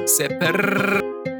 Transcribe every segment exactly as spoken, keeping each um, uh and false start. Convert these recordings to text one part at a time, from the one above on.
سپر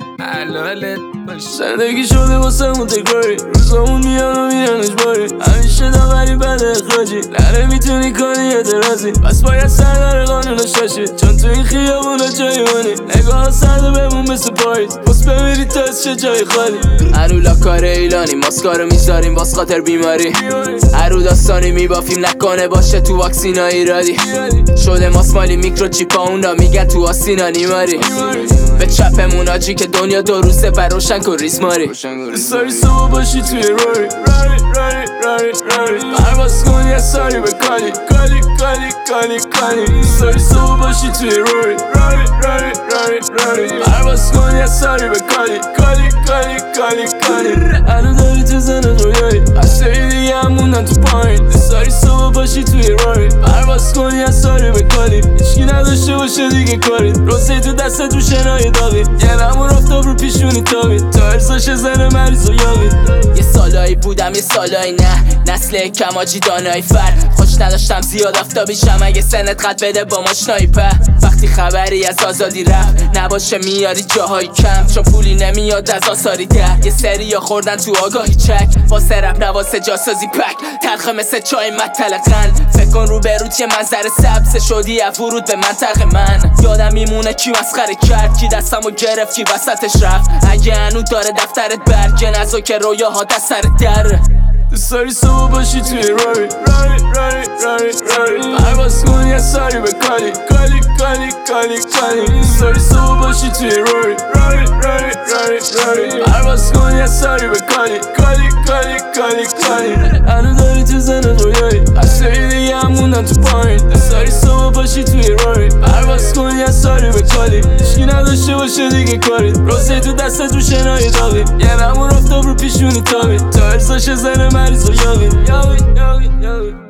حلالت باش. زندگی شده واسه مون تکراری، روزامون میان و میرن اجباری، همیشه داوری بد اخراجی، نره میتونی کنی اعتراضی، پس باید سردار قانون شاشی، چون تو این خیابونا جایی منی، نگاه سرده بمون مثل پاییز، بس بمیری تا از چه جای خالی. هرولا کار ایلانی، ماسکارو میذاریم باز خاطر بیماری، هرو داستانی میبافیم نکنه باشه تو واکسینا ایرادی، شده ماسمالی میکروچیپا اونا میگن تو آسینا نیماری، به چپمون آجی که دنیا دو روزه بر روشن کن ریز ماری. ساری صبح باشی توی راری راری راری راری راری پرواز کن یه ساری به کالی کالی کالی کالی کالی ساری صبح باشی توی راری راری راری راری راری پرواز کن یه ساری به کالی کالی کالی کالی کالی هنو داری تو زنت رویایی هسته دیگه هم موندن تو پایین ساری صبح باشی توی راری پرواز کن یه ساری به کالی هیچکی نداشته باشه دیگه کاری روزی تو دستت رو شنای داغی یه نمون افتاب رو پیشونی تابید تا ارزاش زن مریض و یاقید. یه سالایی بودم یه سالایی نه، نسل کماجی دانایی فر، خوش نداشتم زیاد آفتابیشم اگه سنت قد بده با ماشنایی په، وقتی خبری از آزادی رفت نباشه میاری جاهای کم، چون پولی نمیاد از آثاری در، یه سری یا خوردن تو آگاهی چک، واسه رپ نواسه جاسازی پک، تلخه مثل چای مطل قند، فکر کن رو به روت یه منظر سبز شدی از ورود به منطقه من، یادم میمونه کی مسخره کرد، کی دستمو گرفت کی وسطش رفت، اگه هنو داره دفترت برگ نزو که رویاها دست سر در. دوست داری صبح باشی توی راری راری راری راری راری پرواز کن یه ساری به کالی کالی کالی کالی کالی دوست داری صبح باشی توی راری راری راری راری راری پرواز کن یه ساری به کالی کالی کالی کالی کالی هنو داری تو زنت رویایی هسته دیگه هم موندن تو پایین دوست داری صبح باشی توی راری پرواز کن یه ساری به کالی هیچکی نداشته باشه دیگه کاری روزی تو دستت رو شنای داغی یه نمون افتاب رو پیشونی تابید تا ارزاش زن مریض و یاقید یاقید یاقید یاقید